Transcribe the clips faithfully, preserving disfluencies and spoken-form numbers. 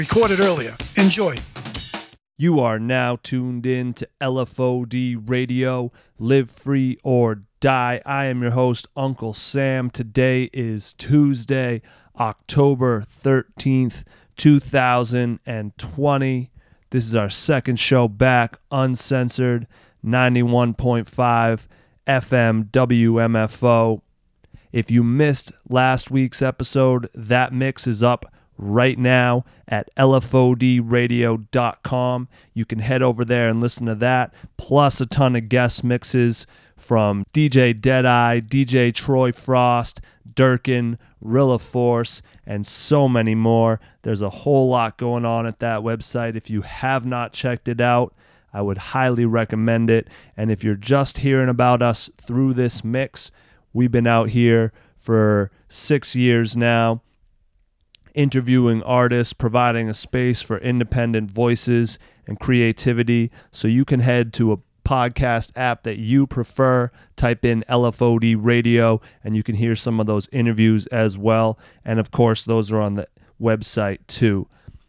Recorded earlier. Enjoy. You are now tuned in to L F O D Radio, Live Free or Die. I am your host, Uncle Sam. Today is Tuesday, October thirteenth, two thousand twenty. This is our second show back, uncensored, ninety-one point five F M W M F O. If you missed last week's episode, that mix is up right now at L F O D radio dot com. You can head over there and listen to that, plus a ton of guest mixes from D J Deadeye, D J Troy Frost, Durkin, Rilla Force, and so many more. There's a whole lot going on at that website. If you have not checked it out, I would highly recommend it. And if you're just hearing about us through this mix, we've been out here for six years now, interviewing artists, providing a space for independent voices and creativity. So you can head to a podcast app that you prefer, type in L F O D Radio, and you can hear some of those interviews as well. And of course, those are on the website too.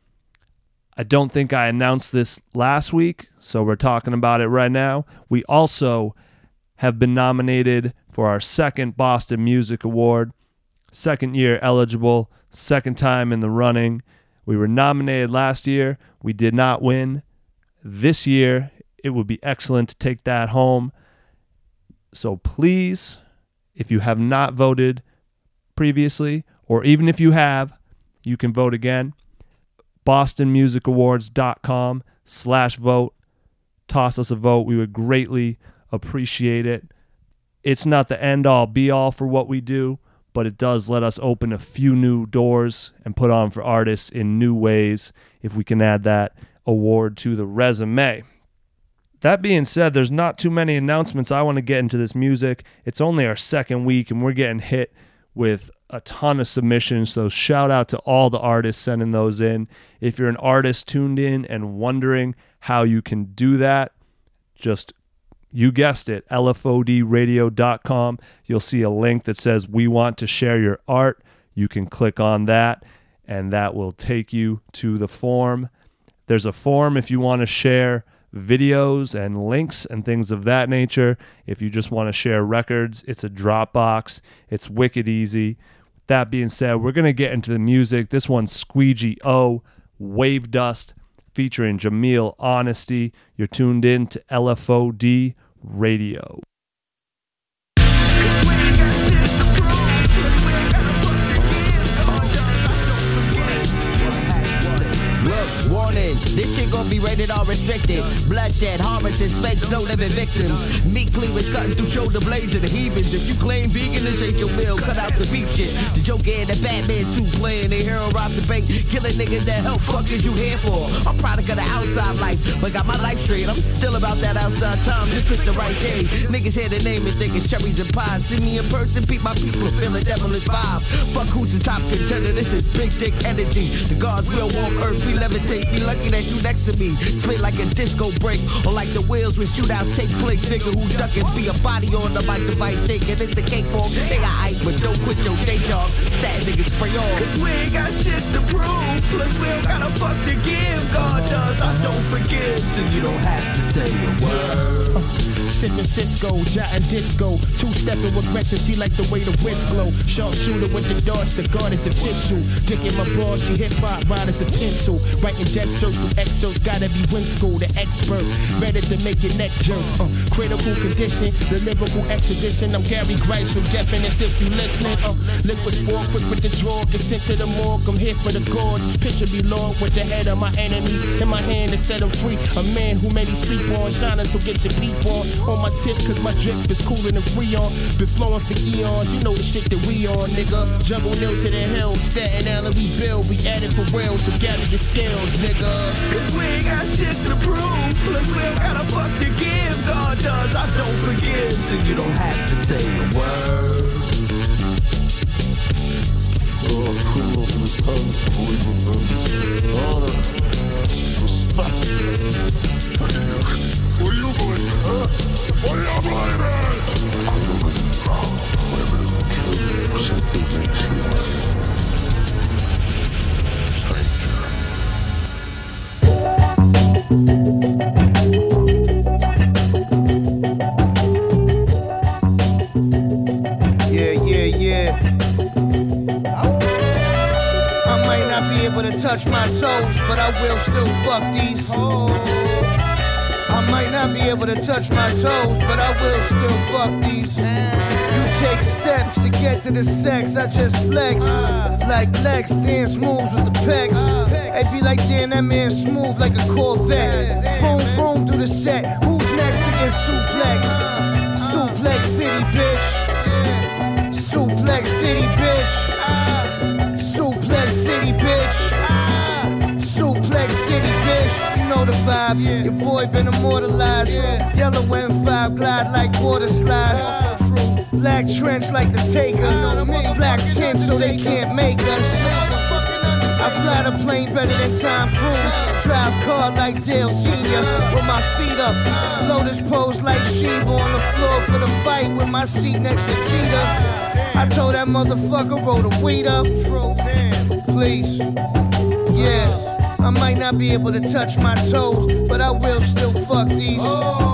I don't think I announced this last week, so we're talking about it right now. We also have been nominated for our second Boston Music Award, second year eligible, second time in the running. We were nominated last year. We did not win. This year, it would be excellent to take that home. So please, if you have not voted previously, or even if you have, you can vote again. boston music awards dot com slash vote. Toss us a vote. We would greatly appreciate it. It's not the end-all, be-all for what we do, but it does let us open a few new doors and put on for artists in new ways if we can add that award to the resume. That being said, there's not too many announcements. I want to get into this music. It's only our second week, and we're getting hit with a ton of submissions, so shout out to all the artists sending those in. If you're an artist tuned in and wondering how you can do that, just you guessed it, L F O D radio dot com. You'll see a link that says we want to share your art. You can click on that, and that will take you to the form. There's a form if you want to share videos and links and things of that nature. If you just want to share records, it's a Dropbox. It's wicked easy. That being said, we're going to get into the music. This one's Squeegee O, Wave Dust, featuring Jameel Honesty. You're tuned in to L F O D Radio. Warning, this shit gon' be rated R restricted. Bloodshed, horror, suspects, no living victims. Meat cleavage cutting through shoulder blades of the heathens. If you claim vegan, this ain't your meal. Cut out the beef shit. The Joker and the Batman suit playing. The hero rob the bank, killing niggas that help. Fuck is you here for? I'm product of the outside life, but got my life straight. I'm still about that outside time. Just pick the right day. Niggas hear the name and think it's cherries and pies. See me in person, peep my people, feel a devilish vibe. Fuck who's the top contender. This is big dick energy. The gods will walk earth, we levitate. Be lucky that you next to me. Spit like a disco break, or like the wheels when shootouts take place. Nigga who duckin' be a body on the mic device, thinking it's a cakewalk. They got hype, but don't quit your day job. That nigga spray on. Cause we ain't got shit to prove. Plus we don't got a fuck to give. God does, I don't forgive. So you don't have to say a word. Uh. Sippin' Cisco, jotting disco, two-stepping with Gretchen, she like the way the wrist glow. Sharpshooter with the darts, the guard is official. Dick in my bra, she hip-hop, ride as a pencil. Writing death search through excerpts, gotta be whimsical, the expert. Ready to make your neck jerk. Uh, critical condition, the lyrical exhibition. I'm Gary Grice from Deafness if you listening. Uh, liquid sport, quick with the draw, get sent to the morgue. I'm here for the gorge, picture be Lord with the head of my enemies in my hand to set them free. A man who many sleep on, shining so get your peep on. On my tip, cause my drip is cooler than Freon. Been flowing for eons, you know the shit that we on, nigga. Jungle nails to the hill, Staten Island we build. We at it for real, so gather your skills, nigga. Cause we ain't got shit to prove. Plus we don't got a fuck to give. God does, I don't forgive. So you don't have to say a word. Oh, cool, this time's believable. Honor, respect. What are you going to huh? What are you blaming? I'm believing wrong. Whatever doesn't kill you simply makes you worse. Stranger. touch my toes, but I will still fuck these. I might not be able to touch my toes, but I will still fuck these. You take steps to get to the sex, I just flex. Like Lex, dance moves with the pecs. It be like, damn, that man smooth like a Corvette. Phone, phone through the set. Who's next to get suplex? Suplex City, bitch. Suplex City, bitch. Suplex City, bitch. Suplex City, bitch. You know the vibe. Your boy been immortalized. Yellow M five glide like water slide. Black trench like the Taker. Black tint so they can't make us. I fly the plane better than Tom Cruise. Drive car like Dale Senior with my feet up. Lotus pose like Shiva on the floor for the fight with my seat next to Cheetah. I told that motherfucker roll the weed up. Please. Yes. I might not be able to touch my toes, but I will still fuck these.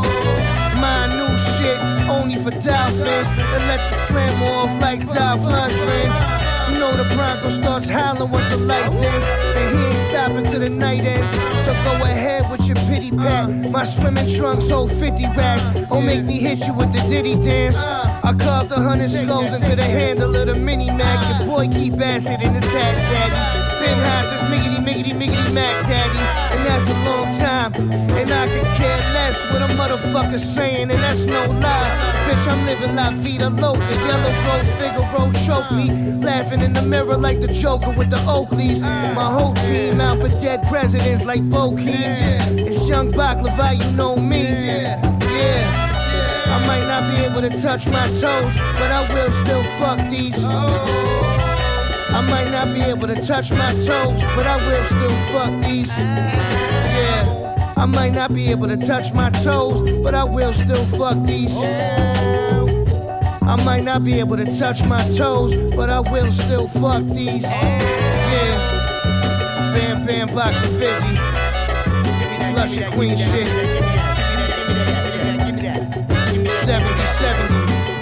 My new shit, only for dolphins. And let the slam off like Dolph Lundgren. You know the Bronco starts howling once the light dims, and he ain't stopping till the night ends. So go ahead with your pity pat. My swimming trunks hold fifty racks. Or make me hit you with the Diddy dance. I carved a hundred skulls into the handle of the mini Mac. Your boy keep acid in his hat, daddy. Spin high, just miggity, miggity, miggity, Mac, daddy. And that's a long time. And I could care less what a motherfucker's saying, and that's no lie. Bitch, I'm living la vida loca. Yellow gold Figaro choke me. Laughing in the mirror like the Joker with the Oakleys. My whole team out for dead presidents like Bokeem. It's Young Baklava, you know me. Yeah. I might not be able to touch my toes, but I will still fuck these. I might not be able to touch my toes, but I will still fuck these. Yeah. I might not be able to touch my toes, but I will still fuck these. I might not be able to touch my toes, but I will still fuck these. Yeah. Bam Bam Baka Fizzy. Flush and Queen shit. seventy seventy.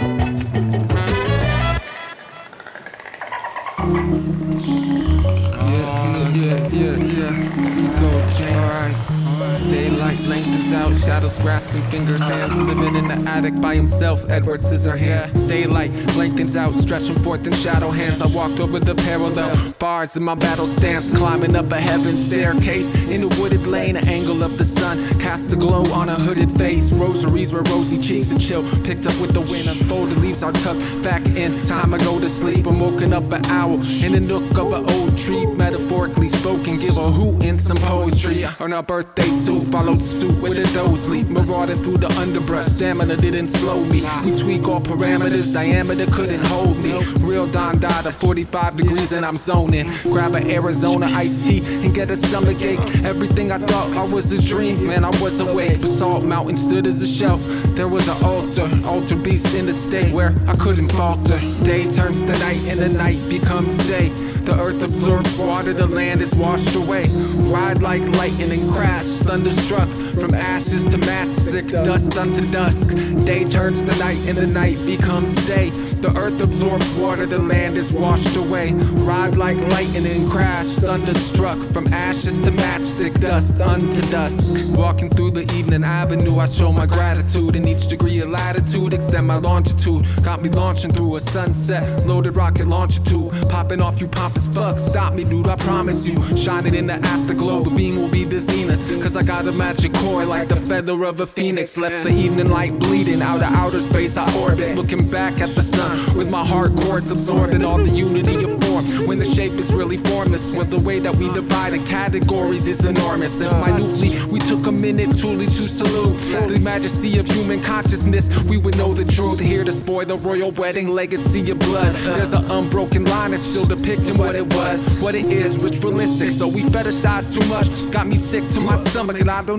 Yeah, yeah, yeah, yeah. You go, Jay. Alright. Daylight lengthens out, shadows grasping fingers, hands living in the attic by himself. Edward Scissorhands. Daylight lengthens out, stretching forth in shadow hands. I walked over the parallel bars in my battle stance, climbing up a heaven staircase in a wooded lane. An angle of the sun cast a glow on a hooded face. Rosaries were rosy cheeks and chill, picked up with the wind. Unfolded leaves are tucked back in. Time I go to sleep. I'm woken up an owl in the nook of an old tree. Metaphorically spoken, give a hoot in some poetry. On our birthday suit, followed suit with a doe sleep. Marauding through the underbrush, stamina didn't slow me. We tweak all parameters, diameter couldn't hold me. Real Don Dada, forty-five degrees and I'm zoning. Grab an Arizona iced tea and get a stomach ache. Everything I thought I was a dream, man, I was awake. Basalt mountain stood as a shelf. There was an altar, altar beast in a state where I couldn't falter. Day turns to night and the night becomes day. The earth absorbs water, the land is washed away. Ride like lightning, crash, thunderstruck. From ashes to matchstick, dust unto dusk. Day turns to night and the night becomes day. The earth absorbs water, the land is washed away. Ride like lightning, crash, thunderstruck. From ashes to matchstick, dust unto dusk. Walking through the evening avenue, I show my gratitude. In each degree of latitude, extend my longitude. Got me launching through a sunset, loaded rocket launcher tube. Popping off you pop as fuck, stop me dude, I promise you. Shining in the afterglow, the beam will be the zenith. Cause I got a magic core like the feather of a phoenix. Left the evening light bleeding out of outer space I orbit. Looking back at the sun with my heart chords absorbing all the unity of form. When the shape is really formless, was the way that we divided categories is enormous. And minutely, we took a minute truly to salute the majesty of human consciousness. We would know the truth, here to spoil the royal wedding legacy of blood. There's an unbroken line that's still depicting what it was, what it is, ritualistic. So we fetishize too much, got me sick to my stomach, and I don't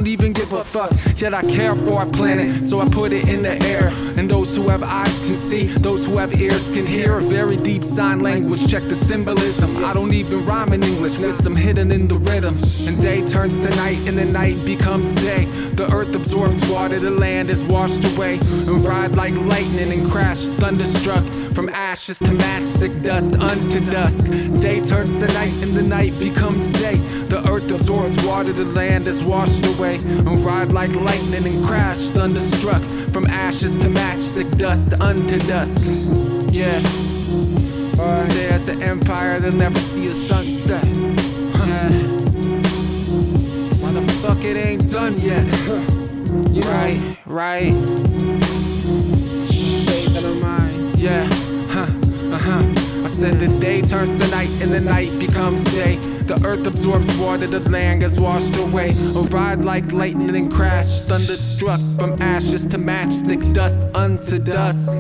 don't even give a fuck, yet I care for our planet, so I put it in the air. And those who have eyes can see, those who have ears can hear. A very deep sign language, check the symbolism. I don't even rhyme in English, wisdom hidden in the rhythm. And day turns to night, and the night becomes day. The earth absorbs water, the land is washed away. And ride like lightning and crash, thunderstruck. From ashes to matchstick dust unto dusk. Day turns to night, and the night becomes day. The earth absorbs water, the land is washed away. And ride like lightning and crash, thunderstruck. From ashes to matchstick dust unto dusk. Yeah. Right. Say as an empire, they'll never see a sunset. Huh. Why the fuck it ain't done yet? You know, right, right. State of the mind. Yeah, huh, uh-huh. I said the day turns to night and the night becomes day. The earth absorbs water, the land gets washed away. A ride like lightning and crash, thunderstruck. From ashes to matchstick dust unto dusk.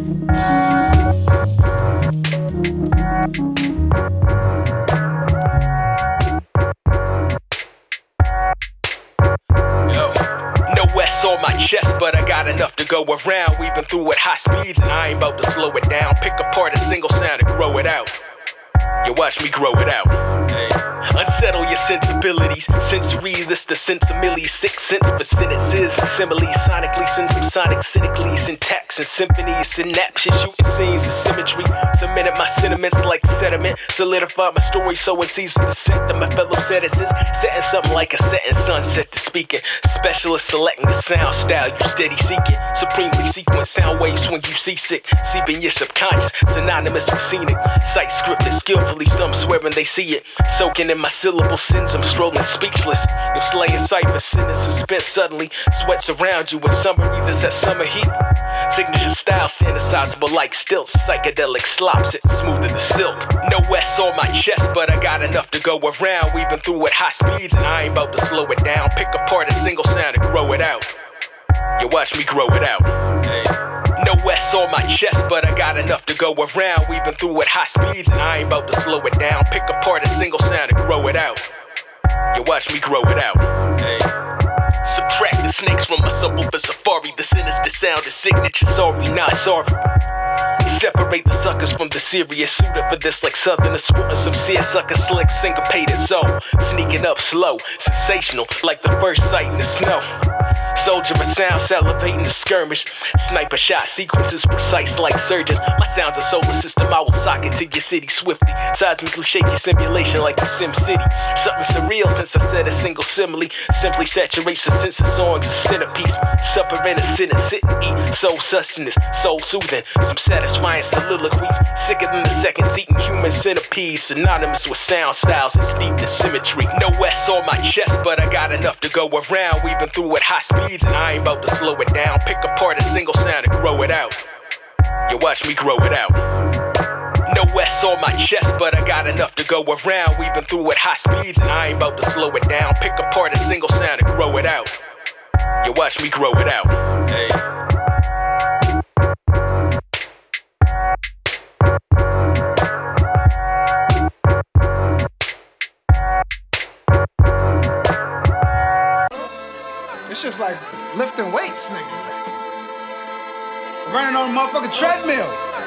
On my chest, but I got enough to go around. We've been through at high speeds, and I ain't about to slow it down. Pick apart a single sound and grow it out. You watch me grow it out. Hey. Unsettle your sensibilities. Sensory, this the sense of milli. Six cents for sentences and similes. Sonically, send some sonic cynically. Syntax and symphonies. Synapses, shooting scenes and symmetry. Cemented my sentiments like sediment. Solidify my story so it sees the descent of my fellow citizens. Setting something like a setting sunset to speaking. Specialist selecting the sound style you steady seeking. Supremely sequence sound waves when you seasick. Seeping your subconscious, synonymous with scenic. Sight scripted skillfully, some swearing they see it. Soaking in my syllable sins, I'm strolling speechless. You'll slay in cipher, sin in suspense suddenly. Sweats around you with summary, this that summer heat. Signature style, synthesizable like stilts. Psychedelic slops it, smoother than silk. No S on my chest, but I got enough to go around. We've been through at high speeds, and I ain't about to slow it down. Pick apart a single sound and grow it out. You watch me grow it out. Hey. No S on my chest, but I got enough to go around. We've been through at high speeds, and I ain't about to slow it down. Pick apart a single sound and grow it out. You watch me grow it out. Hey. Subtract the snakes from my subwoofer safari. The sinister sound is signature, sorry, not sorry. Separate the suckers from the serious. Suited for this like southerners sporting some seersucker slick syncopated soul. Sneaking up slow, sensational like the first sight in the snow. Soldier of sound, salivating the skirmish. Sniper shot sequences precise like surgeons. My sound's a solar system, I will sock it to your city swiftly. Seismically shake your simulation like the Sim City. Something surreal since I said a single simile. Simply saturates the sense of songs, a centerpiece. Supper in a sitting, sit and eat. Soul sustenance, soul soothing. Some satisfying soliloquies. Sicker than the second seat in human centipede. Synonymous with sound styles and steeped in symmetry. No S on my chest, but I got enough to go around. We've been through at high speeds, and I ain't about to slow it down. Pick apart a single sound and grow it out. You watch me grow it out. No S on my chest, but I got enough to go around. We've been through at high speeds, and I ain't about to slow it down. Pick apart a single sound and grow it out. You watch me grow it out. Hey. It's just like lifting weights, nigga. Running on a motherfucking treadmill.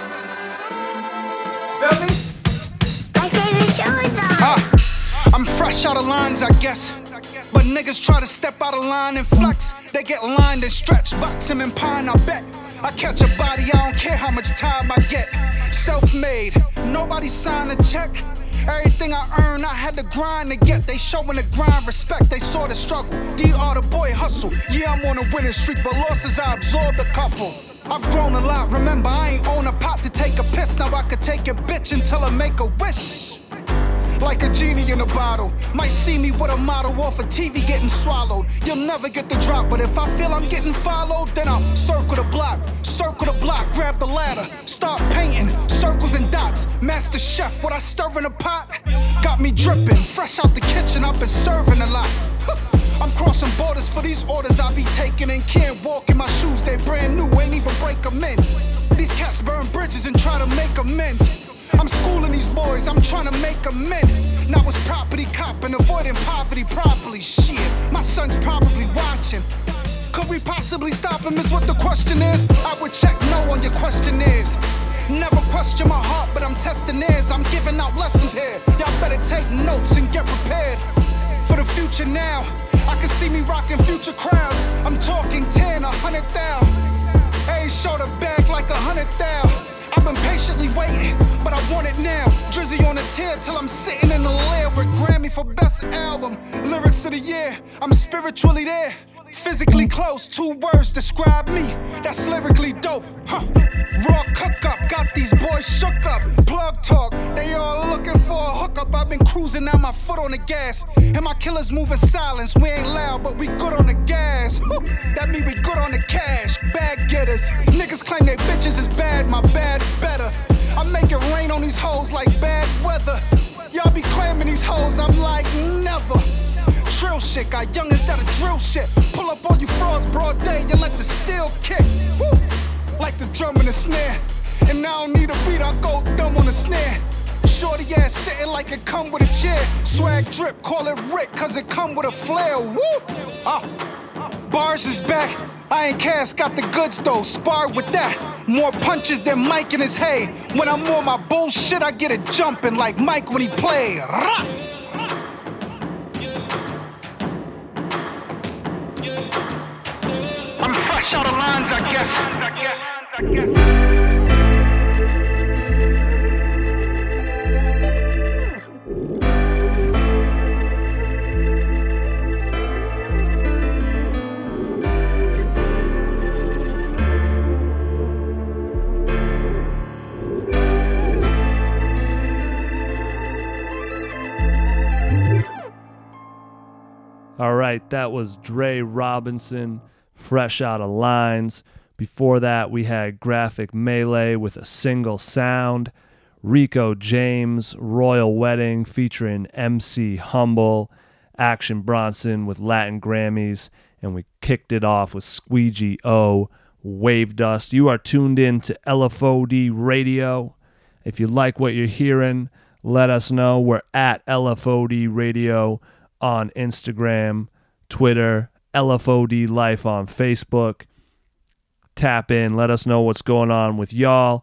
Feel me? My favorite show is on. Uh, I'm fresh out of lines, I guess. But niggas try to step out of line and flex. They get lined and stretched, box him and pine, I bet. I catch a body, I don't care how much time I get. Self-made, nobody signed a check. Everything I earned, I had to grind to get. They showing the grind respect, they saw the struggle. D R the boy hustle. Yeah, I'm on a winning streak, but losses I absorbed a couple. I've grown a lot, remember I ain't own a pot to take a piss. Now I could take a bitch until I make a wish. Like a genie in a bottle. Might see me with a model off a T V getting swallowed. You'll never get the drop, but if I feel I'm getting followed, then I'll circle the block. Circle the block, grab the ladder. Start painting, circles and dots. Master chef, what I stir in a pot? Got me dripping, fresh out the kitchen, I've been serving a lot. I'm crossing borders for these orders I be taking and can't walk in my shoes, they brand new, ain't even break them in. These cats burn bridges and try to make amends. I'm schooling these boys, I'm trying to make them men. Now it's property copping, avoiding poverty properly. Shit, my son's probably watching. Could we possibly stop him is what the question is. I would check no on your questionnaires. Never question my heart, but I'm testing ears. I'm giving out lessons here. Y'all better take notes and get prepared for the future now. I can see me rocking future crowds. I'm talking ten, a hundred thou. Hey, shoulder bag like a hundred thou. I've been patiently waiting, but I want it now. Drizzy on a tear till I'm sitting in the lair with Grammy for best album. Lyrics of the year, I'm spiritually there. Physically close, two words describe me. That's lyrically dope, huh? Raw cook up, got these boys shook up. Plug talk, they all looking for a hookup. I've been cruising now, my foot on the gas. And my killers move in silence. We ain't loud, but we good on the gas. That mean we good on the cash. Bag getters. Niggas claim they bitches is bad, my bad better. I make it rain on these hoes like bad weather. Y'all be claiming these hoes, I'm like never. Trill shit, got youngins that'll drill shit. Pull up on you frauds broad day and let the steel kick. Woo. Like the drum and the snare. And I don't need a beat, I go dumb on the snare. Shorty ass sitting like it come with a chair. Swag drip, call it Rick, cause it come with a flare. Woo! Uh, bars is back. I ain't cast, got the goods though. Spar with that. More punches than Mike in his hay. When I'm on my bullshit, I get it jumping like Mike when he play. Rah! I'm fresh out of lines, I guess. I guess. I guess. All right, that was Dre Robinson, Fresh Out of Lines. Before that, we had Graphic Melee with A Single Sound, Rico James, Royal Wedding featuring M C Humble, Action Bronson with Latin Grammys, and we kicked it off with Squeegee O, Wave Dust. You are tuned in to L F O D Radio. If you like what you're hearing, let us know. We're at L F O D Radio on Instagram, Twitter, L F O D Life on Facebook. Tap in, let us know what's going on with y'all.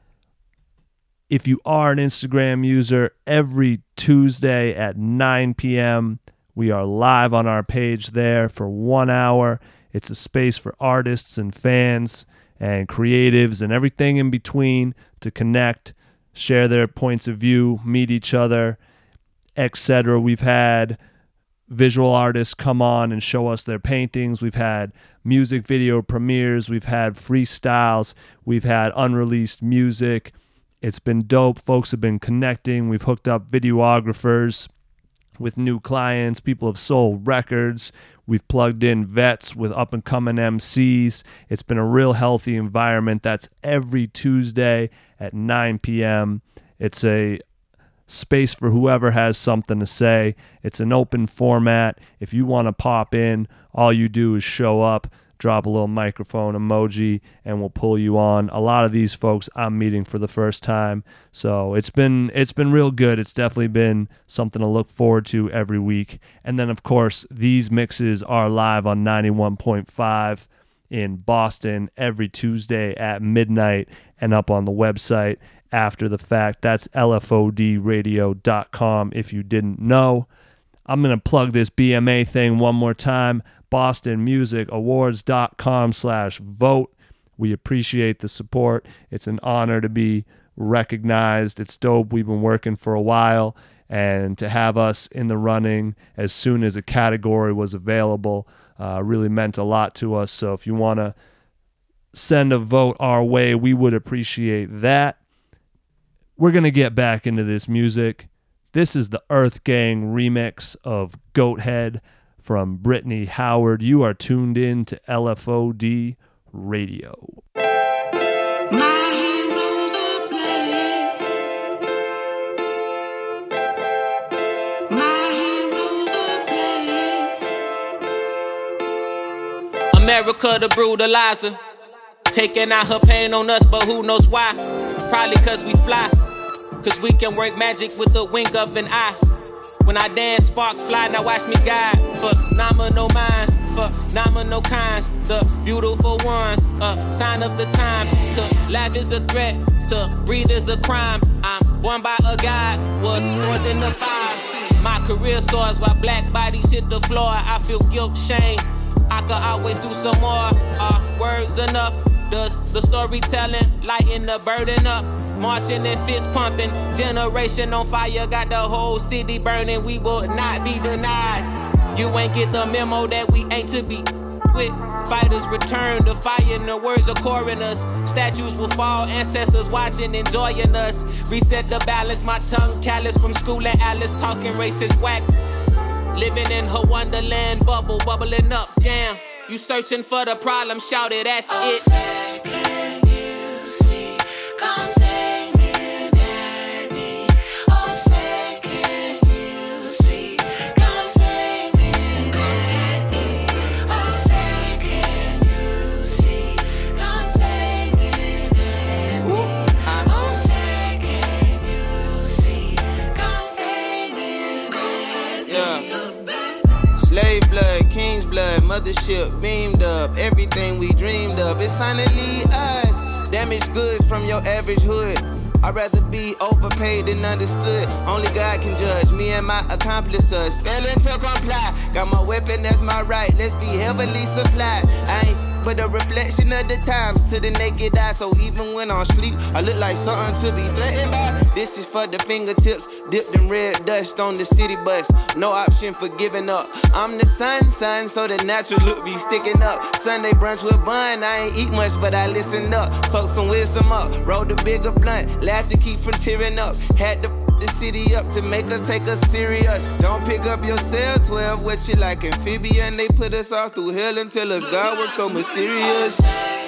If you are an Instagram user, every Tuesday at nine p.m., we are live on our page there for one hour. It's a space for artists and fans and creatives and everything in between to connect, share their points of view, meet each other, et cetera. We've had visual artists come on and show us their paintings. We've had music video premieres. We've had freestyles. We've had unreleased music. It's been dope. Folks have been connecting. We've hooked up videographers with new clients. People have sold records. We've plugged in vets with up-and-coming M Cs. It's been a real healthy environment. That's every Tuesday at nine p.m. It's a space for whoever has something to say. It's an open format. If you want to pop in, all you do is show up, drop a little microphone emoji, and we'll pull you on. A lot of these folks I'm meeting for the first time, so it's been it's been real good. It's definitely been something to look forward to every week. And then, of course, these mixes are live on ninety-one point five in Boston every Tuesday at midnight and up on the website after the fact. That's L F O D radio dot com if you didn't know. I'm going to plug this B M A thing one more time. Boston Music Awards dot com slash vote. We appreciate the support. It's an honor to be recognized. It's dope. We've been working for a while, and to have us in the running as soon as a category was available uh, really meant a lot to us. So if you want to send a vote our way, we would appreciate that. We're going to get back into this music. This is the Earth Gang remix of Goathead from Brittany Howard. You are tuned in to L F O D Radio. My heroes are playing. My heroes are playing. America the brutalizer, taking out her pain on us, but who knows why? Probably cause we fly. Cause we can work magic with the wink of an eye. When I dance, sparks fly, now watch me guide. Phenomenal minds, phenomenal kinds. The beautiful ones, a sign of the times. To laugh is a threat, to breathe is a crime. I'm born by a God, was forced in the fire. My career soars while black bodies hit the floor. I feel guilt, shame, I could always do some more. Are words enough? Does the storytelling lighten the burden up? Marching and fist pumping, generation on fire, got the whole city burning. We will not be denied. You ain't get the memo that we ain't to be with. Fighters return to fire, and the words are coring us. Statues will fall, ancestors watching, enjoying us. Reset the balance, my tongue callous from school and Alice talking racist whack. Living in her wonderland bubble, bubbling up, damn. You searching for the problem, shout it, that's oh, it. Say, can you see? Come take me at me. Oh, say, can you see? Come take me at me. Oh, say, can you see? Come take me at me. Oh, say, can you see? Come take me at me. Yeah. Slave blood, king's blood, mothership beamed up. Everything we dreamed of, it's time to lead us. Damaged goods from your average hood. I'd rather be overpaid than understood. Only God can judge me and my accomplices. Failing to comply. Got my weapon, that's my right. Let's be heavily supplied. I ain't but a reflection of the times to the naked eye. So even when I'm asleep, I look like something to be threatened by. This is for the fingertips, dipped in red dust on the city bus. No option for giving up. I'm the sun, son, so the natural look be sticking up. Sunday brunch with bun, I ain't eat much, but I listened up. Soak some wisdom up, rolled a bigger blunt. Laughed to keep from tearing up. Had to the city up to make us take us serious. Don't pick up your cell twelve, what you like amphibian? They put us all through hell and tell us God works so mysterious.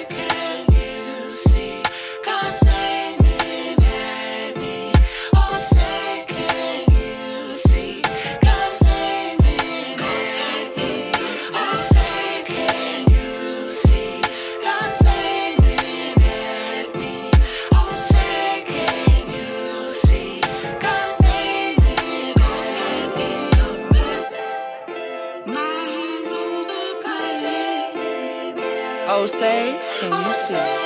Oh, say, can you see?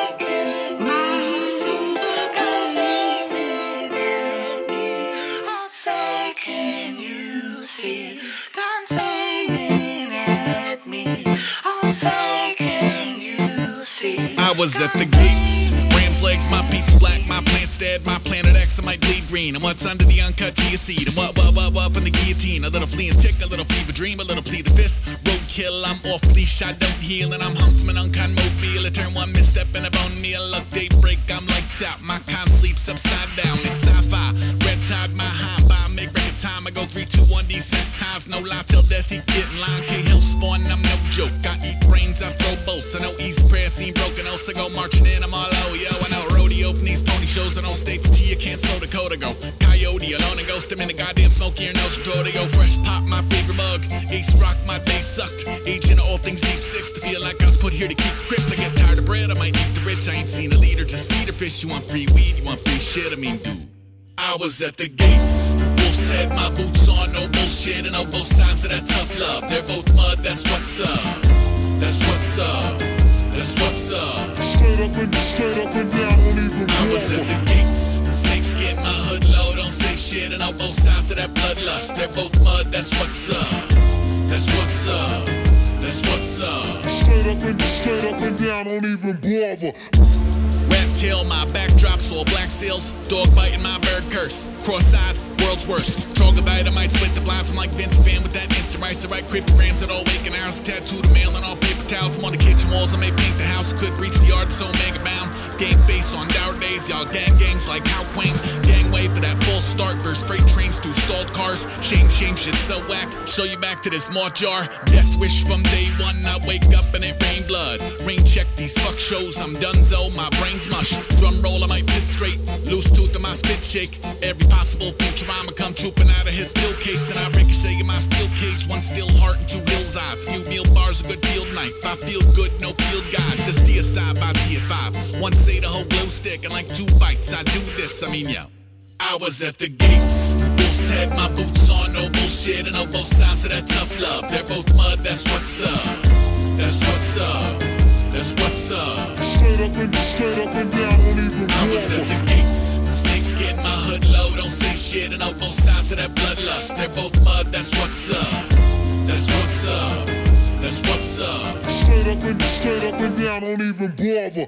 Oh, say, can you see? Come take me at me. Oh, say, can you see? I was at the gates. Ram's legs, my beats black, my plant's dead, my planet X, and my bleed green. And what's under the uncut chia seed? And what, what, what, what from the guillotine? A little flea and tick, a little fever dream, a little plea the fifth. Roadkill, I'm off leash, I don't heal, and I'm hung from an unkind mobile. I turn one misstep and a bone meal. Look, daybreak, I'm lights out. My con sleeps upside down. It's sci-fi. Red tide, my high by make record time. I go three, two, one, desensitized. No lie till death, he getting line. K-Hill spawn, I'm no joke. I eat brains, I throw bolts. I know East prayer scene broken oats. I go marching in, I'm all out, yo. I know rodeo from these pony shows. I don't stay for tea, I can't slow the code. I go coyote, alone and ghost. I'm in the goddamn smoke here, no throat. I go fresh pop, my favorite mug. Ace rock, my bass sucked. Agent of all things deep six. To feel like I was put here to keep the crypt. I get tired of bread, I might eat the rich. I ain't seen a leader, just feed a fish. You want free weed, you want free shit, I mean dude. I was at the gates. Wolf's head, my boots on, no bullshit. And on both sides of that tough love. They're both mud, that's what's up. That's what's up. That's what's up. Straight up and straight up and down, won't even I was at the gates. Snake skin, my hood low, don't say shit. And on both sides of that bloodlust. They're both mud, that's what's up. That's what's up. That's what's up. Straight up and straight up and down, don't even bother. Rat tail, my backdrops, all black sails. Dog biting my bird curse. Cross-eyed, world's worst. Troglodyte, I might split the blinds. I'm like Vince Van with that instant rice. I write cryptograms at all waking hours. Tattoo the mail and all paper towels. I'm on the kitchen walls. I may paint the house. Could reach the yard, so mega bound. Game face on dour days. Y'all gang gangs like How Quang. Gangway for that full start. Verse freight trains through stalled cars. Shame, shame, shit so whack. Show you back to this maw jar. Death wish from day one. I wake up and it rain blood. Rain check these fuck shows. I'm donezo. My brain's mush. Drum roll, I might piss straight. Loose tooth in my spit shake. Every possible future rhyme come trooping out of his pill case. And I ricochet in my steel cage. One still heart and two wheels eyes. Few meal bars, a good field knife. I feel good, no field guide. Just deicide by T at five. One say the whole glow stick. And like two bites, I do this. I mean, yo. I was at the gates. Wolf's head, my boots on, no bullshit, and on both sides of that tough love. They're both mud, that's what's up. That's what's up. That's what's up. Straight up and straight up and down, don't even I was at the gates. Snakeskin, my hood low, don't say shit, and on both sides of that bloodlust. They're both mud, that's what's up. That's what's up. That's what's up. Straight up and straight up and down, don't even bother.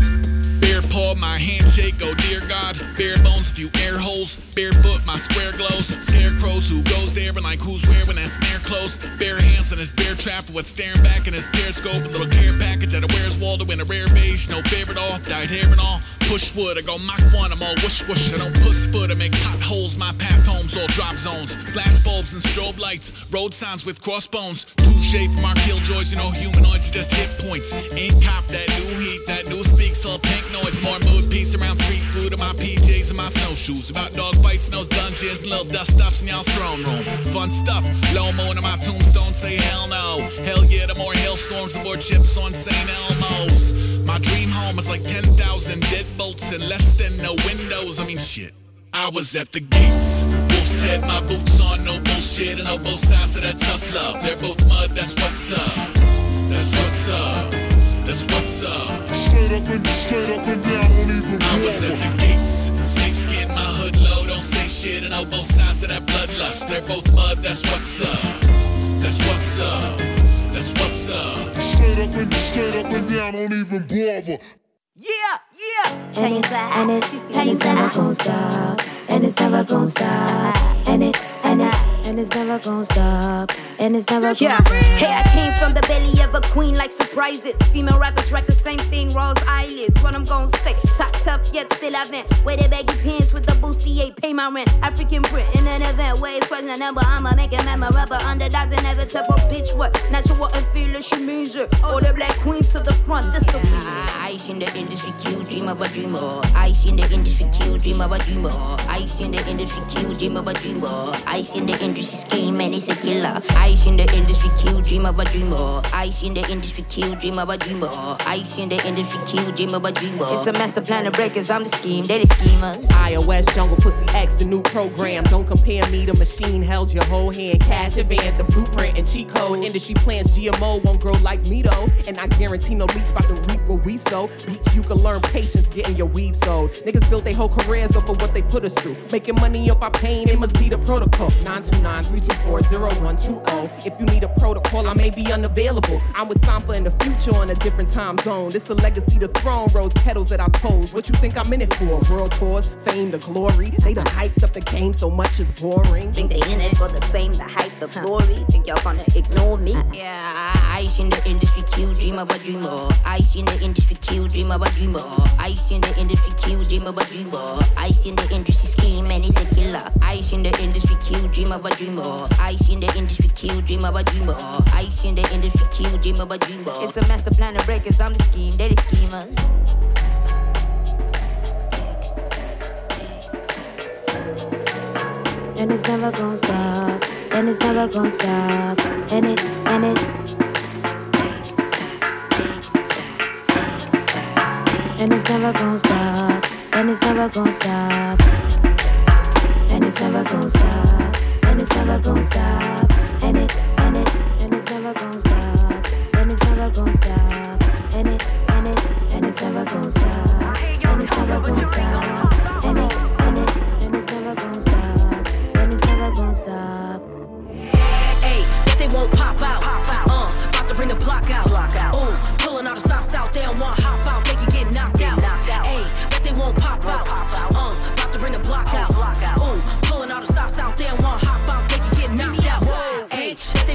Bare paw, my handshake, oh dear God. Bare bones, a few air holes. Barefoot, my square glows. Scarecrows, who goes there and like who's where when that snare close. Bare hands on his bear trap, what's staring back in his periscope. A little care package at a Where's Waldo in a rare beige. No favorite all, dyed hair and all. Push wood, I go Mach one, I'm all whoosh whoosh. I don't pussyfoot, I make potholes. My path homes, all drop zones. Flash bulbs and strobe lights. Road signs with crossbones. Touche from our killjoys, you know humanoids, just hit points. Ain't cop that new heat, that new speak, so pink noise. More mood, peace around street food and my P Js and my snowshoes. About dog fights in those dungeons and little dust ups in y'all's throne room. It's fun stuff. Low mo into my tombstone, say hell no. Hell yeah, the more hailstorms and more chips on Saint Elmo's. My dream home is like ten thousand deadbolts and less than no windows. I mean shit. I was at the gates. Wolf's head, my boots on, no bullshit, and on both sides of that tough love. They're both mud, that's what's up. That's what's up. That's what's up. Straight up and straight up and down, don't even I was at the gates. Snakeskin, my hood low, don't say shit, and on both sides of that bloodlust. They're both mud, that's what's up. That's what's up. That's what's up. Straight up and straight up and down, don't even bother. Yeah, yeah. And it, and it, and it's never gonna stop. And it's never gonna stop. And it, and it, and it's never gonna stop. And it's never yeah. gonna stop. Hey, I came from the belly of a queen like surprises. Female rappers write the same thing, rose eyelids. What I'm gonna say, top tough yet still I vent. Wear the baggy pants with the bustier, pay my rent. African print in an event where it's questionable. I'ma make it memorable. Underdogs inevitable, bitch. What natural and fearless, she means it. All the black queens to the front, just the Ice in the industry, Q, dream of a dreamer. Ice in the industry, Q, dream of a dreamer. Ice in the industry, Q, dream of a dreamer. Ice in the industry, scheme and it's a killer. Ice in the industry, Q, dream of a dreamer. Ice in the industry, Q, dream of a dreamer. Ice in the industry, Q, dream of a dreamer. It's a master plan of breakers, I'm the scheme, they the schemers. iOS, Jungle, Pussy X, the new program. Don't compare me to machine, held your whole hand. Cash advance, the blueprint and cheat code. Industry plans, G M O won't grow like me though. And I guarantee no leech about to reap what we sow. Beats you can learn patience, getting your weave sold. Niggas built their whole careers off of what they put us through. Making money off our pain, it must be the protocol. nine two nine, three two four, zero one two zero. If you need a protocol, I may be unavailable. I'm with Sampa in the future on a different time zone. This a legacy, the throne, rose petals at our toes. What you think I'm in it for? World tours, fame, the glory. They done hyped up the game so much it's boring. Think they in it for the fame, the hype, the glory. Think y'all gonna ignore me? Yeah, ice in the industry, Q, dream of a dreamer. Ice in the industry, Q, dream of a dreamer. Ice in the industry, Q, dream of a dreamer. Ice in the industry, scheme and it's a killer. Ice in the industry, Q, dream of a dreamer. Ice in the industry, Q, dream of a dreamer. Ice in the industry, Q, dream of a dreamer. It's a master plan of breakers, I'm the scheme, they the schemers. And it's never gonna stop. And it's never gonna stop. And it, and it. And it's never gonna stop. And it's never gonna stop. And it's never gonna stop. And it's never gonna stop. And it, and it, and it's never gonna stop. And it's never gonna stop. And it, and it, and it's never gonna stop. And it's never gonna stop. And it, and it, and it's never gonna stop. And it's never gonna stop. Hey, but they won't pop out. Uh, about to bring the block out. Ooh, pulling all the stops out. They don't want hop out. They can get knocked out. Hey, but they won't pop out. Uh, about to bring the block out. Ooh, pulling all the stops out. They don't want hop out. They can get knocked out. Hey, but they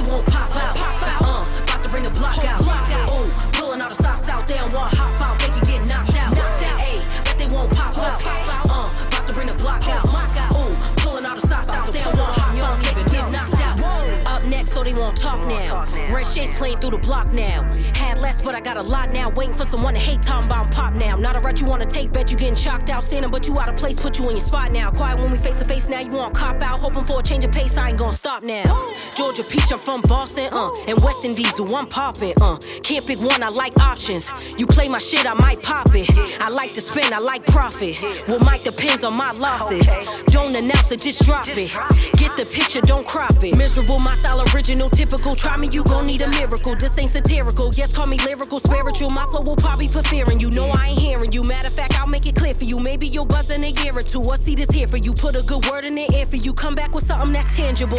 talk now. Red shades playing through the block now. Had less, but I got a lot now. Waiting for someone to hate, talking about pop now. Not a route you wanna take, bet you getting chalked out. Standing, but you out of place, put you in your spot now. Quiet when we face to face, now you want cop out. Hoping for a change of pace, I ain't gonna stop now. Georgia Peach, I'm from Boston, uh. And West Indies, so I'm poppin', uh. Can't pick one, I like options. You play my shit, I might pop it. I like to spend, I like profit. Well, Mike depends on my losses. Don't announce it, just drop it. Get the picture, don't crop it. Miserable, my style original, typical. Try me, you gon' need a miracle. This ain't satirical, yes, call me lyrical, spiritual. My flow will probably put fear in you. No, I ain't hearing you. Matter of fact, I'll make it clear for you. Maybe you'll buzz in a year or two. Or see this here for you. Put a good word in the air for you. Come back with something that's tangible.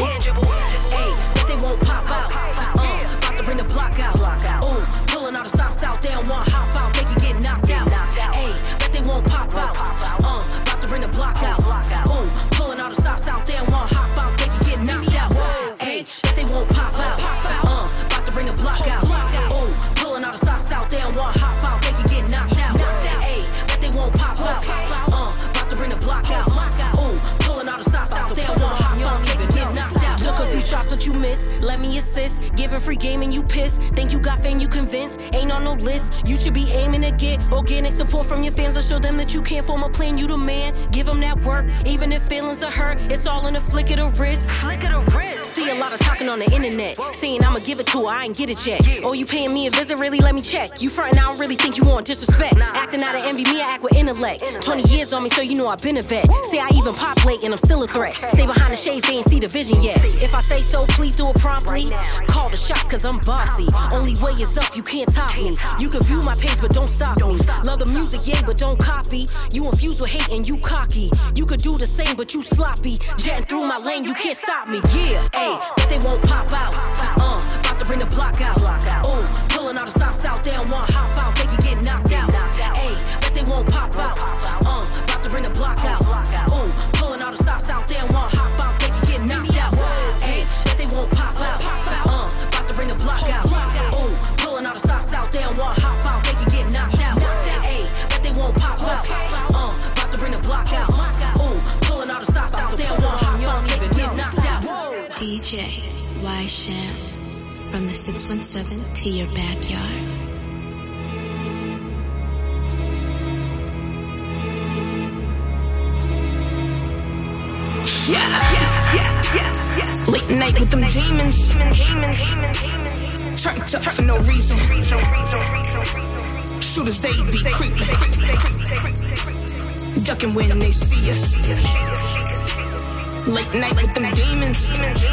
Hey, but they won't pop out. Uh, about to bring the block out. Ooh, pulling all the stops out. They don't want to hop out. They can get knocked out. Hey, but they won't pop out. Uh, about to bring the block out. Ooh, pulling all the stops out. They don't want to hop out. They can get knocked out. Hey, but they won't pop out. Uh, about to bring the block out. Ooh, pulling all the stops out. They don't want to hop out. They can get knocked out. Hey, but they won't pop out. Uh, about to bring the block out. Ooh, pulling all the stops out. They don't want to hop out. They can get knocked out. Took a few shots, but you miss. Let me assist. Giving free game and you piss. Think you got fame, you convinced. Ain't on no list. You should be aiming to get organic support from your fans. Or show them that you can't form a plan. You the man. Give them that work. Even if feelings are hurt, it's all in a flick of the wrist. Flick of the wrist. See a lot of talking on the internet. Saying I'ma give it to her, I ain't get it yet. Oh, you paying me a visit? Really? Let me check. You frontin', I don't really think you want disrespect. Acting out of envy, me, I act with intellect. twenty years on me, so you know I've been a vet. Say I even pop late and I'm still a threat. Stay behind the shades, they ain't see the vision yet. If I say so, please do it promptly. Call the shots, cause I'm bossy. Only way is up, you can't top me. You can view my page, but don't stop me. Love the music, yeah, but don't copy. You infused with hate and you cocky. You could do the same, but you sloppy. Jetting through my lane, you can't stop me. Yeah, ayy, but they won't pop out. Uh, about to bring the block out. Ooh, pulling all the stops out. They don't want to hop out. They can get knocked out. Ayy, but they won't pop out. Uh, about to bring the block out. Ooh, pulling all the stops out. They don't want to hop out. They can get knocked out. Ayy, but they won't pop out. Uh, about to bring the block out. Ooh, pulling all the stops out. They don't want to hop out. They can get knocked out. Ayy, but they won't pop out. Uh, about to bring the block out. Ooh, pulling all the stops out. They don't want to hop out. They can get knocked out. D J Y Sham, from the six one seven to your backyard. Yeah, yeah, yeah, yeah, yeah. Late night with them demons. Turned up for no reason. Shooters, they be creeping. Ducking when they see us. Late night with them demons.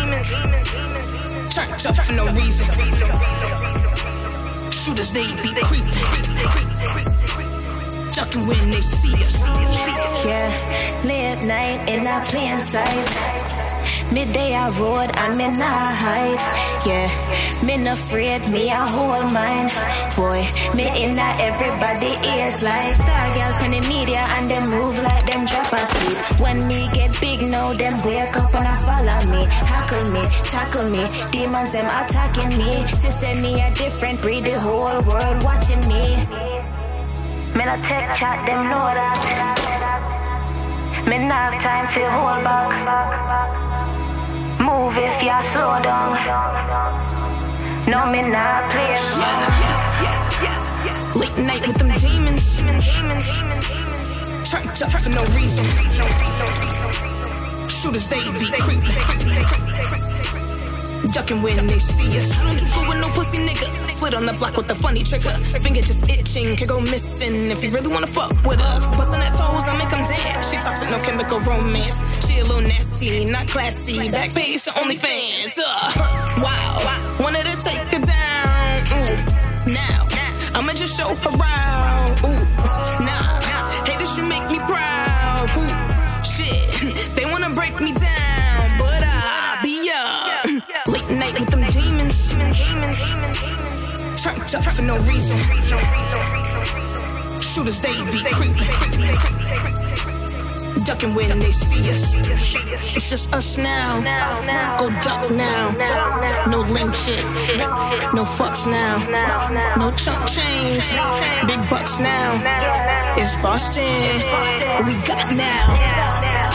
Turned up for no reason. Shooters, they be creeping. Ducking when they see us. Yeah, late night in a plain sight. Midday I road and me nah hide. Yeah, me not afraid, me a hold mine. Boy, me inna everybody ears like star girl from the media and them move like them drop asleep. When me get big now, them wake up and I follow me. Hackle me, tackle me, demons them attacking me. To send me a different breed, the whole world watching me. Me not tech chat, them know that. Me not have time for hold back. Move if ya slow down. No, me not play. Late night with them demons. Turned up for no reason. Shooters, they be creeping. Ducking when they see us. I don't do good with no pussy nigga. Slid on the block with the funny trigger. Finger just itching, could go missing. If you really wanna fuck with us, bustin' at toes, I make them dance. She talks with no chemical romance. She a little nasty, not classy. Back page to OnlyFans. Uh, wow, wanted to take her down. Ooh, now I'ma just show her around. Ooh, nah, haters should make me proud. Ooh, shit, they wanna break me down, but I'll be up. Late night with them demons. Turned up for no reason. Shooters, they be creeping. Ducking when they see us. It's just us now. Go duck now. No lame shit. No fucks now. No chunk change. Big bucks now. It's Boston. What we got now?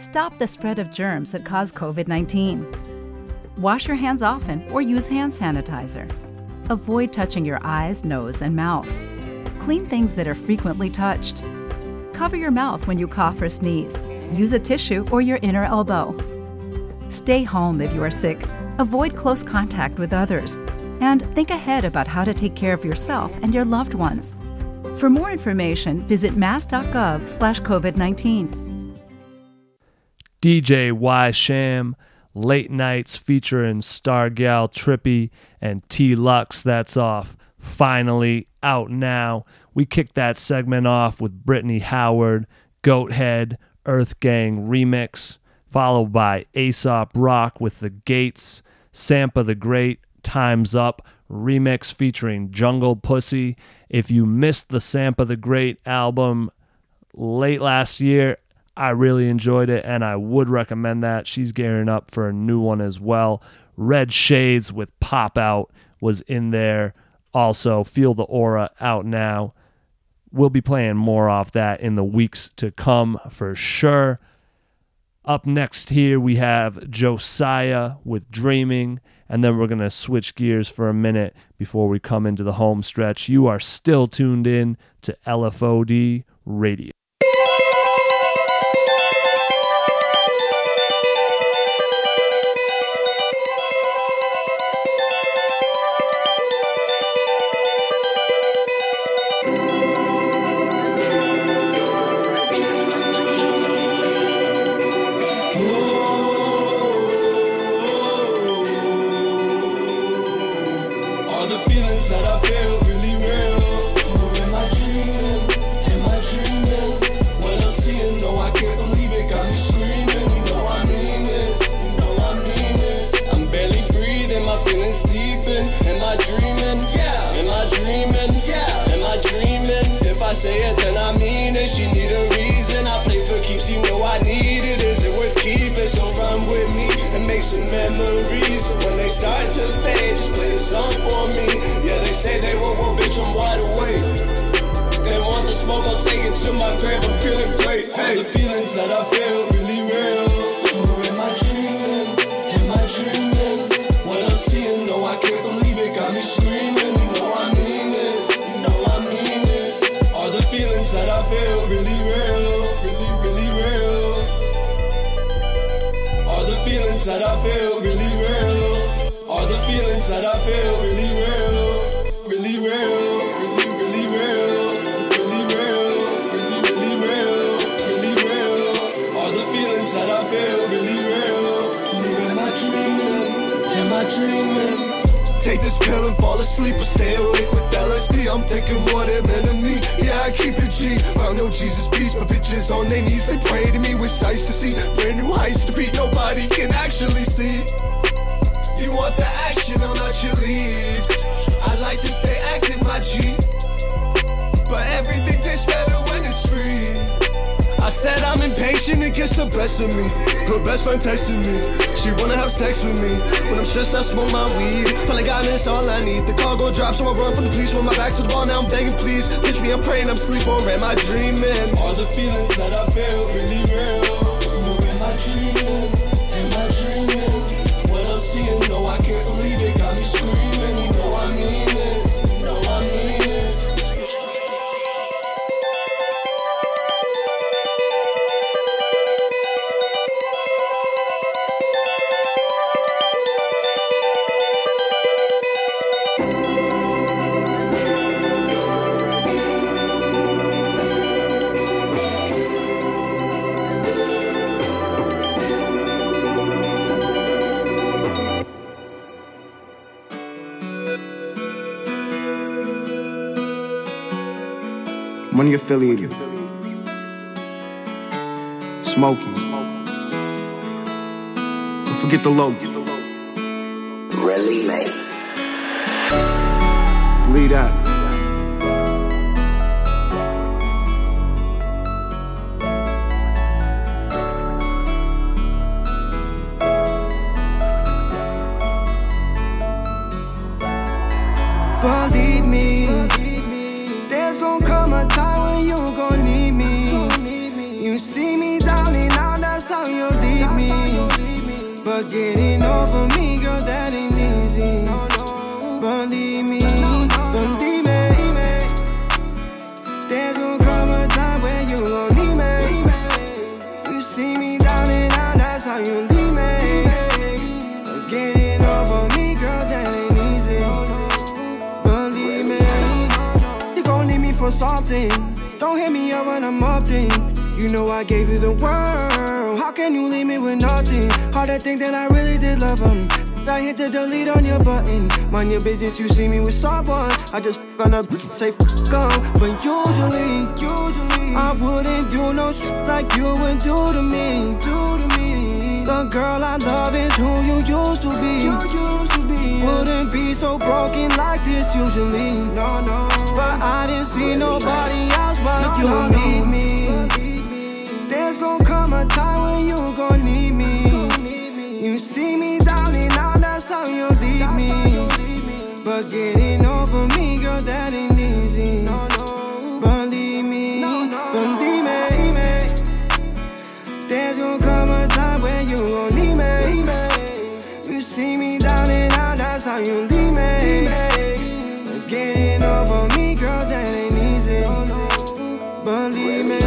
Stop the spread of germs that cause COVID nineteen. Wash your hands often or use hand sanitizer. Avoid touching your eyes, nose, and mouth. Clean things that are frequently touched. Cover your mouth when you cough or sneeze. Use a tissue or your inner elbow. Stay home if you are sick. Avoid close contact with others. And think ahead about how to take care of yourself and your loved ones. For more information, visit mass.gov slash COVID nineteen. D J Y Sham, Late Nights featuring Stargal Trippy and T-Lux. That's off. Finally out now. We kicked that segment off with Brittany Howard, Goathead, Earth Gang remix, followed by Aesop Rock with The Gates, Sampa the Great, Time's Up remix featuring Jungle Pussy. If you missed the Sampa the Great album late last year, I really enjoyed it and I would recommend that. She's gearing up for a new one as well. Red Shades with Pop Out was in there. Also, Feel the Aura out now. We'll be playing more off that in the weeks to come for sure. Up next here we have Josiah with Dreaming, and then we're going to switch gears for a minute before we come into the home stretch. You are still tuned in to L F O D Radio. I say it, then I mean it. She need a reason. I play for keeps, you know I need it. Is it worth keeping? So run with me and make some memories. When they start to fade, just play a song for me. Yeah, they say they want one, bitch, I'm wide awake. They want the smoke, I'll take it to my grave. I'm feeling great. Hey, the feelings that I feel really real. Am I dreaming? Am I dreaming? What I'm seeing, no, I can't believe it. Got me screaming. You know I mean it. You know I mean it. The feelings that I feel really real, really, really real. All the feelings that I feel really real. All the feelings that I feel really real, really real, really, really real, really real, really, really real, really real. All the feelings that I feel really real. Am I dreaming? Am I dreaming? Take this pill and fall asleep or stay awake with L S D. I'm thinking what it meant to me. Yeah, I keep it G. I know Jesus peace, but bitches on their knees, they pray to me with sights to see. Brand new heights to beat, nobody can actually see. You want the action, I'm not your lead. I like to stay active, my G. But everything tastes better when it's free. I said I'm impatient, it gets the best of me. Her best friend texting me, she wanna have sex with me. When I'm stressed, I smoke my weed. All I got is all I need. The car go drop, so I run from the police. With my back to the wall, now I'm begging, please. Pinch me, I'm praying, I'm sleep, or am I dreaming? All the feelings that I feel really real. Am I dreaming? Am I dreaming? What I'm seeing, no, I can't believe it. Got me screaming, you know I mean it. You know I mean it. Money affiliated. Smokey. Don't forget the logo. Really, mate. Believe that. Believe me, there's gonna come a time when you gon' need me. You see me down and out, that's how you But getting over me, girl, that ain't easy. Believe me, believe me. There's gonna come a time when you gon' need me. You see me down and out, that's how you leave me. But getting over me, girl, that ain't easy. Believe me. You gon' need me for something. Don't hit me up when I'm up then. You know I gave you the world. How can you leave me with nothing? Hard to think that I really did love him. I hit the delete on your button. Mind your business, you see me with someone. I just f gonna say f on. But usually, usually I wouldn't do no shit like you would do to me. Do to me. The girl I love is who you used to be. You used to be. Wouldn't be so broken like this usually. No, no. But I didn't see nobody else but you need me. There's gonna come a time when you gon' need me. You see me down and out, that's how you leave me. But getting over me, girl, that ain't easy. Believe me, believe me. There's gonna come a time when you gon' need me. You see me down and out, that's how you leave me. But getting over me, girl, that ain't easy. Believe me.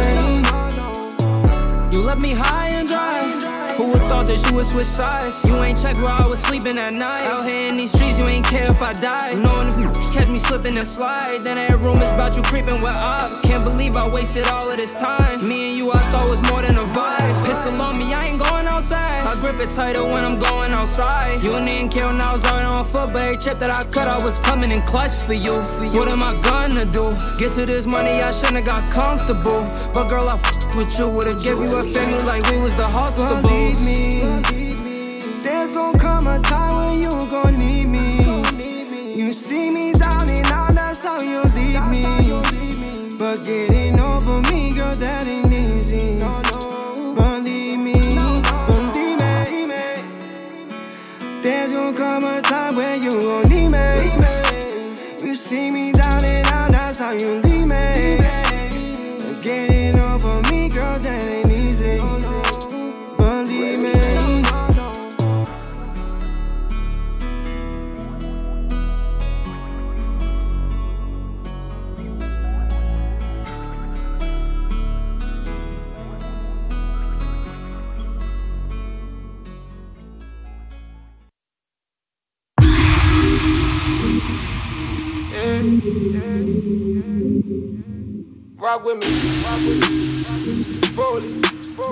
You left me high and dry. Who would thought that you would switch sides? You ain't checked where I was sleeping at night. Out here in these streets, you ain't care if I die. Knowing if you catch me slipping and slide, then I hear rumors about you creeping with ops. Can't believe I wasted all of this time. Me and you, I thought was more than a vibe. Pistol on me, I ain't going outside. I grip it tighter when I'm going outside. You didn't care when I was out on foot, but every chip that I cut, I was coming in clutch for you. What am I gonna do? Get to this money, I shouldn't have got comfortable. But girl, I f***ed with you. Would've give you a family like we was the Huxtables. Me. There's gonna come a time when you gon' need me. You see me down and out, that's how you leave me. But getting over me, girl, that ain't easy. Believe me, believe me. There's gonna come a time when you gon' need me. You see me down and out, that's how you leave me. But getting over me, girl, that ain't easy. Believe me. Rock with me, rock with me, roll it.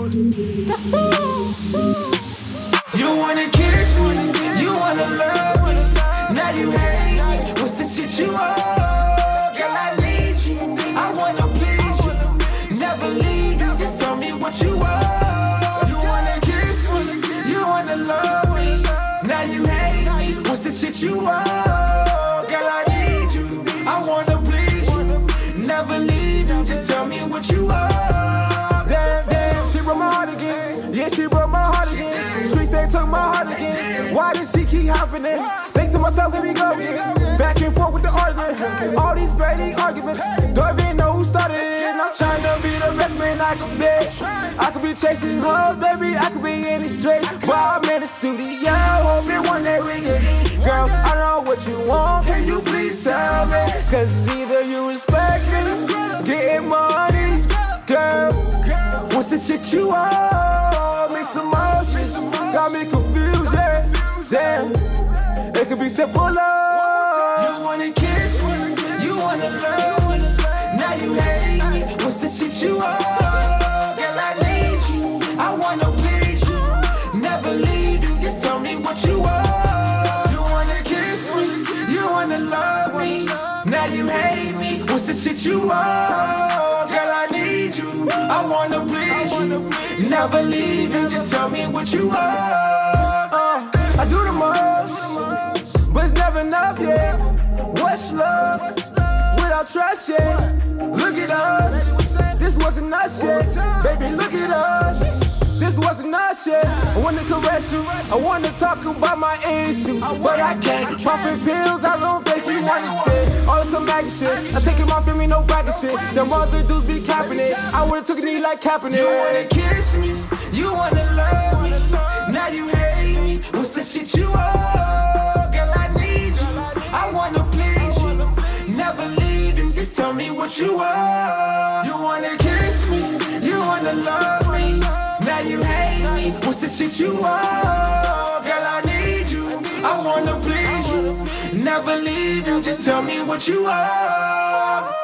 You wanna kiss me, you wanna love me. Now you hate, what's the shit you owe? Girl, I need you, I wanna please you. Never leave you, just tell me what you owe. You wanna kiss me, you wanna love me. Now you hate, what's the shit you owe? Girl, I need you, I wanna please you. Never leave you, just tell me what you owe. Damn, damn, she broke my heart again. Yeah, she broke my heart again. Streets, they took my heart again. Why does she keep happening? Think to myself, here we go again. Back and forth with the argument. All these petty arguments. Don't even know who started it. And I'm trying to be the best man I could be. I could be chasing hoes, baby. I could be in the street. While I'm in the studio, hoping one day we can eat. Girl, I know what you want. Can you please tell me? Cause either you respect me, getting money, girl. What's the shit you want? Mix emotions, got me confused, yeah. Damn, it could be simple love. You wanna kiss me, you wanna love me. Now you hate me, what's the shit you owe? Girl, I need you, I wanna please you. Never leave you, just tell me what you owe. You wanna kiss me, you wanna love me. Now you hate me, what's the shit you owe? Girl, I need you, I wanna please you. Never leave you, just tell me what you owe. Uh, I do the most, but it's never enough, yeah. What's love without trust, yeah? Look at us, this wasn't us yet. Baby, look at us, this wasn't us yet. I wanna caress you, I wanna talk about my issues, but I can't. Popping pills, I don't think you understand. All of some maggot shit, I taking my family, no bragging shit. Them other dudes be capping it, I would've took a knee like Kaepernick. You wanna kiss me, you wanna love me. Now you hate me, what you are. You wanna kiss me, you wanna love me. Now you hate me, what's the shit you are? Girl, I need you, I wanna please you. Never leave you, just tell me what you are.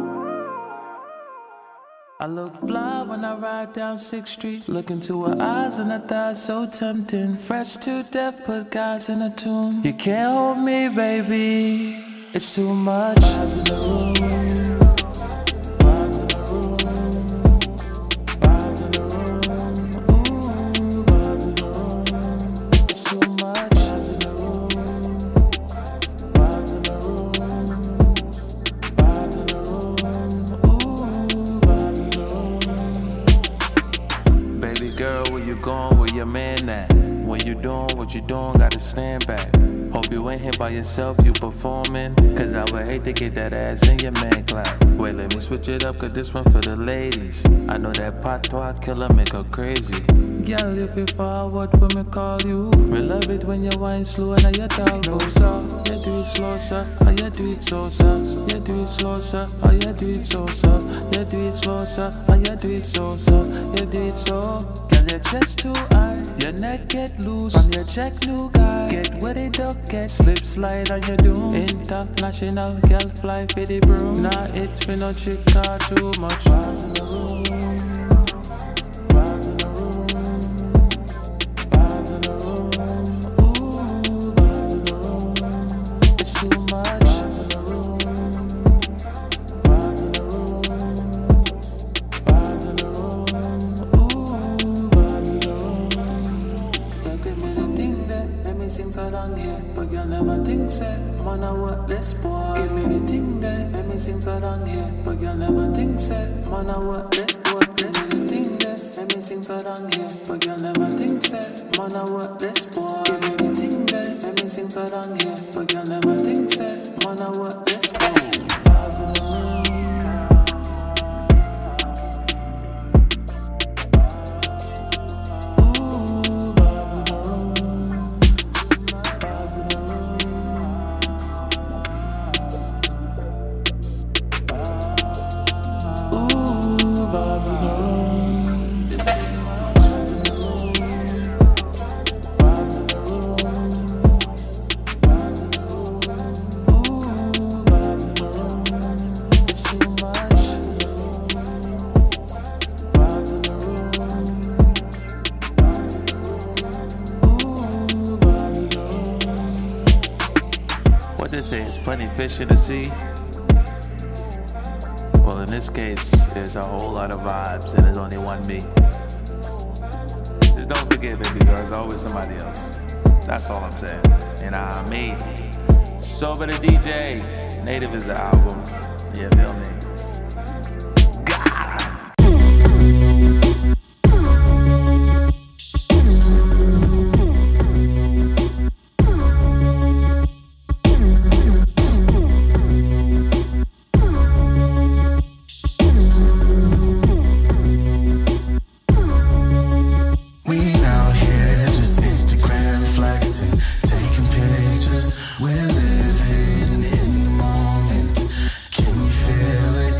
I look fly when I ride down sixth street. Look into her eyes and her thighs so tempting. Fresh to death, put guys in a tune. You can't hold me, baby, it's too much. Vibes in the room. Vibes in the room. Vibes in the room. Ooh, vibes in the room. It's too much. Vibes in the room. Vibes in the room. Vibes in the room. Girl, where you going, where your man at? When you doing what you doing, gotta stand back. Hope you ain't here by yourself, you performing. Cause I would hate to get that ass in your man clap. Wait, let me switch it up, cause this one for the ladies. I know that patois killer make her crazy. Girl, if you forward when me call you, me love it when you whine slow and you talk no sir. You do it slow, sir. Oh, you do it so, sir. You do it slow, sir. Oh, you do it so, sir. You do it slow, sir. Oh, you do it so, sir. You do it so. Girl, your chest too high, your neck get loose from your check new guy. Get what it up, get slip slide on your doom. International girl fly for the broom. Nah, it's been no chick car too much. Vibes in the room. Vibes in the room. Vibes in the room. Ooh, vibes in the room. It's too much. Vibes in the room. Vibes in the room. Vibes in the room. Things are done here, but you'll never think said. Man, I what less boy. Give me the thing that make me things are done here, but you'll never think said. Man, I what less boy. Give me the thing that make me things are done here, but you'll never think said. Man, I what less boy. Give me the thing that make me things are done here, but you'll never think said. Man, I what less boy. Vibes in the room. Plenty fish in the sea. Well, in this case, there's a whole lot of vibes, and there's only one me. Just don't forget, baby girl, there's always somebody else. That's all I'm saying. And I me. Sober the D J. Native is the album. You feel me? We're living in the moment. Can you feel it?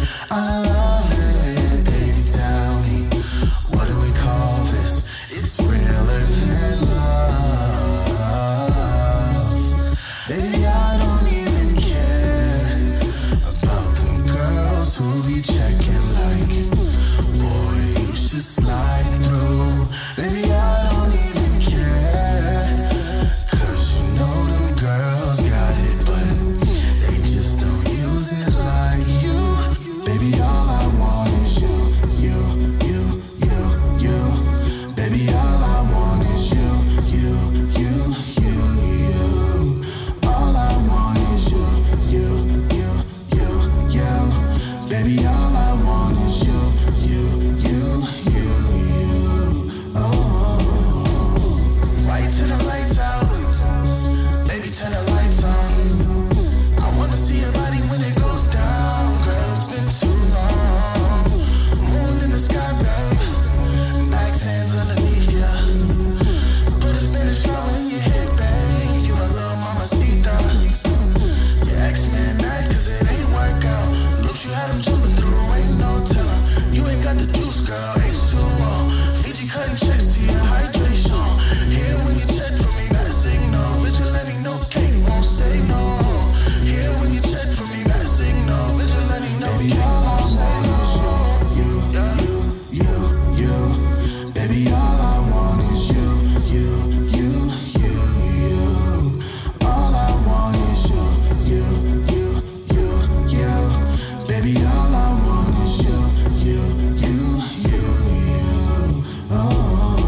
dose, girl, H two O. Fiji cutting checks to your hydration. Here when you check for me, that signal. Vigilante, no cake, won't say no. Here when you check for me, that signal. Vigilante, no cake, won't say no. You, you, you, you. Baby, all I want is you, you, you, you, you. All I want is you, you, you, you, you. Baby, all I want is you, you, you, you, you. Oh.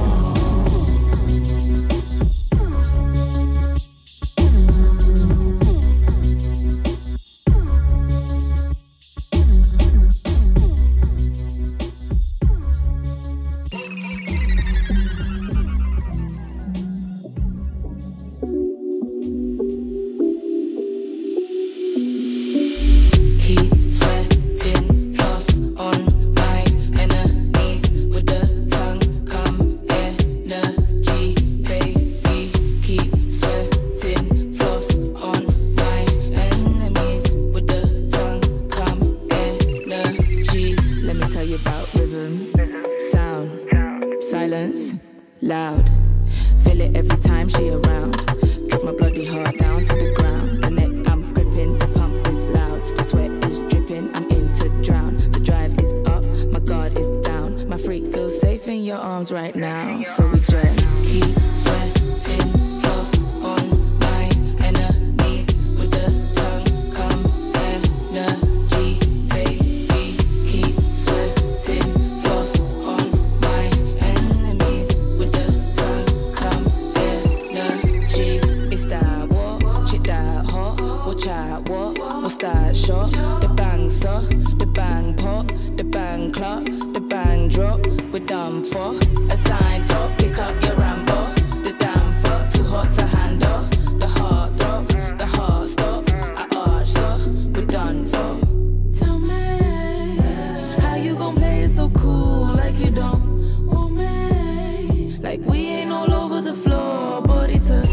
Keep sweating, floss on my enemies with the tongue, come energy, baby. Keep sweating, floss on my enemies with the tongue, come energy. Let me tell you about rhythm, sound, silence, loud. Feel it every time she around. Drop my bloody heart down to the ground. The neck I'm gripping, the pump is loud. The sweat is dripping, I'm in to drown. The drive is up, my guard is down. My freak feels safe in your arms right now. So we just keep sweating, floss on my enemies with the tongue, come energy, baby. Keep sweating, floss on my enemies with the tongue, come energy. It's that what, shit that hot, watch out what, what's that shot? The bang so, the bang pop, the bang clock, the bang drop. We're done for a sign top, pick up your Rambo. The damn fuck too hot to handle. The heart throb, the heart stop. I arch so, we're done for. Tell me how you gon' play it so cool, like you don't want me. Like we ain't all over the floor, body to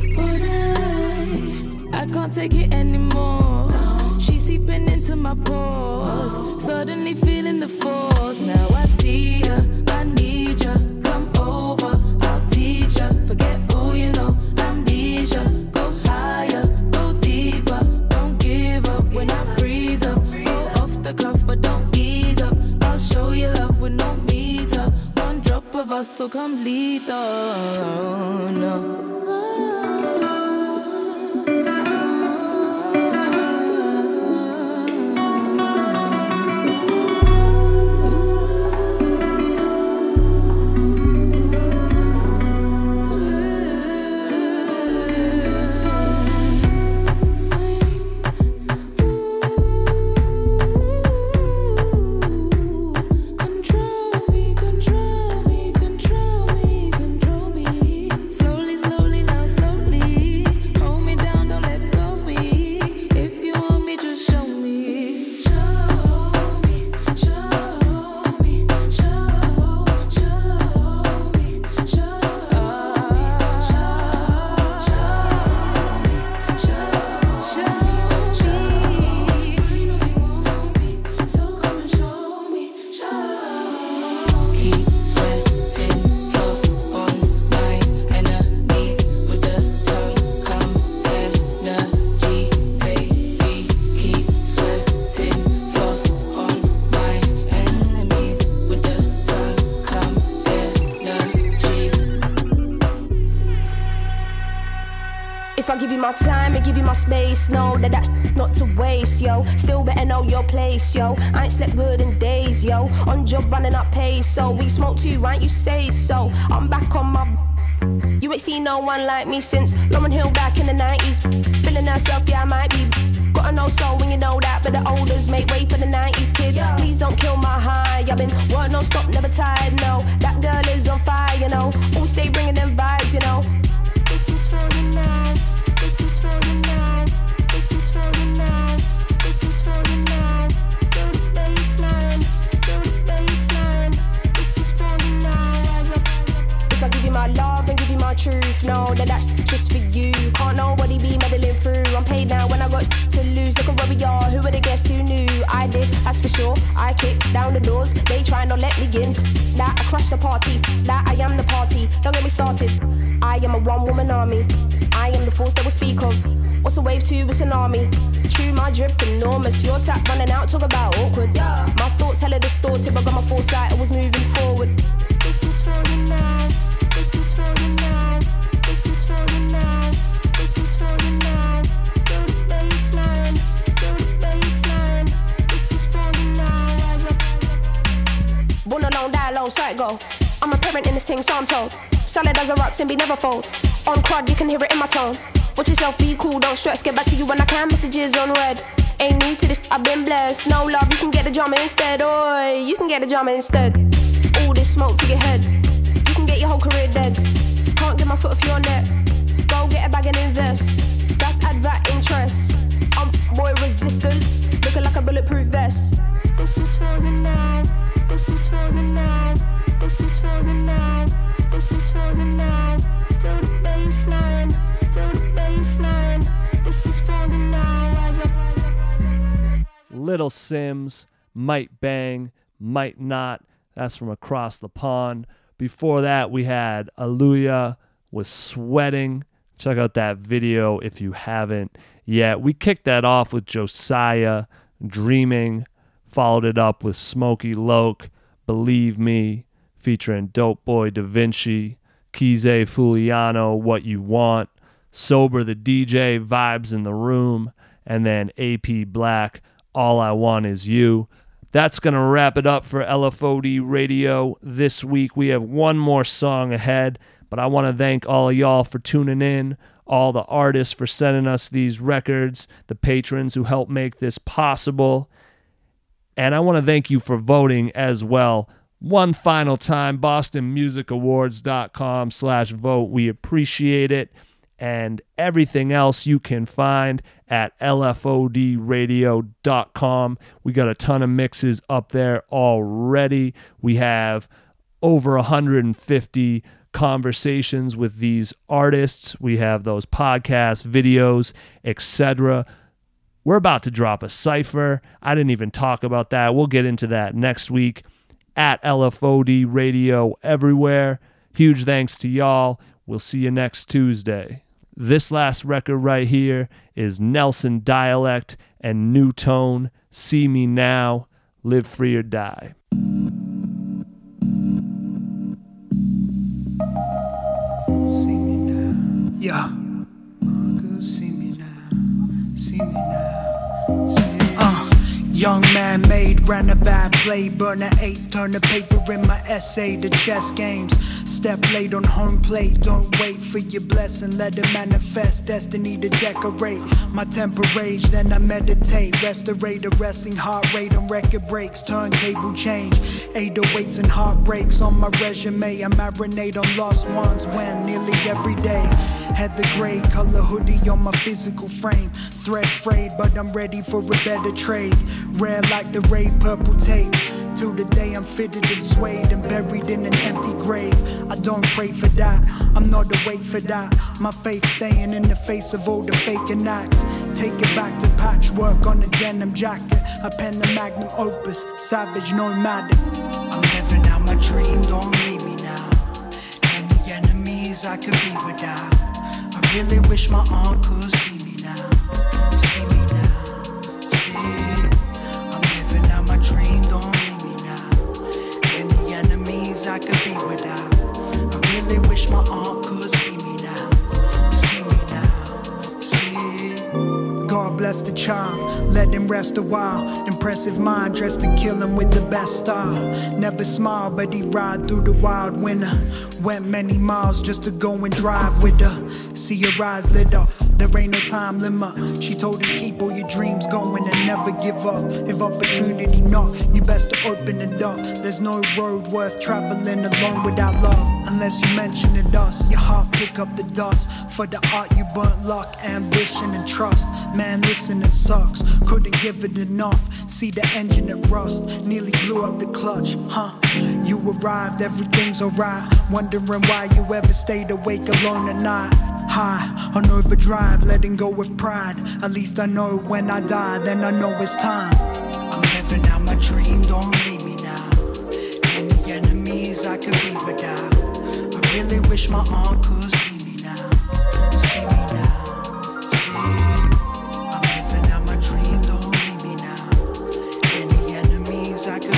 body. I can't take it anymore. She's seeping into my pores, suddenly feeling the force. Now I see ya, I need ya. Come over, I'll teach ya. Forget who you know, amnesia. Go higher, go deeper. Don't give up when I freeze up. Go off the cuff, but don't ease up. I'll show you love with no meter. One drop of us, so come lead on. No. Control me, control me, control me, control me. Slowly, slowly, now slowly. Hold me down, don't let go of me. If you want me, just show me. Show me, show me, show, show me, show me, show, show me, show, show me. I know you want me, so come and show me, show. Keep sweating, floss on my enemies with the tongue, come energy, baby. Keep sweating, floss on my enemies with the tongue, come energy. If I give you my time and give you my space, know that that's not to waste, yo. Still better know your place, yo. I ain't slept good in days, yo. On job running up pace, so we smoke too, right? You say so. I'm back on my. You ain't seen no one like me since Lauren Hill back in the nineties. Feeling herself, yeah, I might be. Got a no soul when you know that, but the olders make way for the nineties kid. Please don't kill my high. I've been work non stop, never tired, no. That girl is on fire, you know. Always stay bringing them vibes, you know. This is for you now. This is for you now. This is for you now. This is for you now. Feel the baseline. Feel the baseline. This is for you now. Rise up. If I give you my love and give you my truth, know that that's just for you. Can't nobody be meddling through. I'm paid now when I got to lose. Look at where we are. Who would have guessed who knew? I did, that's for sure. I kicked down the doors. They try not let me begin. That I crash the party, that I am the party. Don't get me started. I am a one-woman army. I am the force they will speak of. What's a wave to a tsunami? True, my drip enormous. Your tap running out, talk about awkward. My thoughts hella distorted, but got my foresight, I was moving forward. This is for you now. This is for you now. This is for you now. This is for you now. Feel the baseline. Feel the baseline. This is for you now. Rise up. Born alone, die alone, sight go. I'm a parent in this thing, so I'm told. Solid as a rock, Simbi never fold. On crud, you can hear it in my tone. Watch yourself, be cool, don't stress. Get back to you when I can, messages on red. Ain't new to this, I've been blessed. No love, you can get the drama instead. Oi, you can get the drama instead. All this smoke to your head. You can get your whole career dead. Can't get my foot off your neck. Go get a bag and invest. That's add that interest. I'm boy resistant, looking like a bulletproof vest. This is for you now. This is for you now. This is for you now. This is for you now. Feel the baseline. Feel the baseline. This is for you now. Rise up. Little Sims, Might Bang, Might Not. That's from across the pond. Before that, we had Aaliyah with Sweating. Check out that video if you haven't yet. We kicked that off with Josiah, Dreaming. Followed it up with Smokey Loke, Believe Me, featuring Dope Boy Da Vinci, Kize Fuliano, What You Want, Sober the D J, Vibes in the Room, and then A P Black, All I Want Is You. That's going to wrap it up for L F O D Radio this week. We have one more song ahead, but I want to thank all of y'all for tuning in, all the artists for sending us these records, the patrons who help make this possible. And I want to thank you for voting as well. One final time, boston music awards dot com slash vote. We appreciate it. And everything else you can find at L F O D radio dot com. We got a ton of mixes up there already. We have over one hundred fifty conversations with these artists. We have those podcasts, videos, et cetera. We're about to drop a cipher. I didn't even talk about that. We'll get into that next week at L F O D Radio everywhere. Huge thanks to y'all. We'll see you next Tuesday. This last record right here is Nelson Dialect and New Tone, See Me Now, Live Free or Die. Yeah. Young man made, ran a bad play, burn an eighth, turn the paper in my essay, the chess games. Step late on home plate, don't wait for your blessing, let it manifest, destiny to decorate. My temper rage, then I meditate, restaurate the resting heart rate on record breaks, turntable change, eight oh eights and heartbreaks on my resume. I marinate on lost ones when nearly every day. Had the gray color hoodie on my physical frame, thread frayed, but I'm ready for a better trade. Rare like the Ray purple tape. Till the day I'm fitted and swayed and buried in an empty grave. I don't pray for that, I'm not awake for that. My faith staying in the face of all the faking acts. Take it back to patchwork on a denim jacket. I pen the magnum opus, savage nomadic. I'm living out my dream, don't leave me now. Any enemies I could be without. I really wish my aunt could see me now. See me now, see. I'm living out my dream, don't leave me now. Any enemies I could be without. I really wish my aunt could see me now. See me now, see. God bless the child, let him rest a while. Impressive mind, dressed to kill him with the best style. Never smile, but he ride through the wild winter. Went many miles just to go and drive with her. See her eyes lit up, there ain't no time limit. She told him keep all your dreams going and never give up. If opportunity knock, you best to open it up. There's no road worth traveling alone without love. Unless you mention it us, your heart pick up the dust. For the art you burnt luck, ambition and trust. Man, listen, it sucks, couldn't give it enough. See the engine at rust, nearly blew up the clutch, huh? You arrived, everything's alright. Wondering why you ever stayed awake alone at night. High on overdrive, letting go with pride. At least I know when I die, then I know it's time. I'm living out my dream, don't leave me now. Any days I could be without. I really wish my aunt could see me now. See me now. See, I'm living out my dream, don't leave me now. Any enemies I could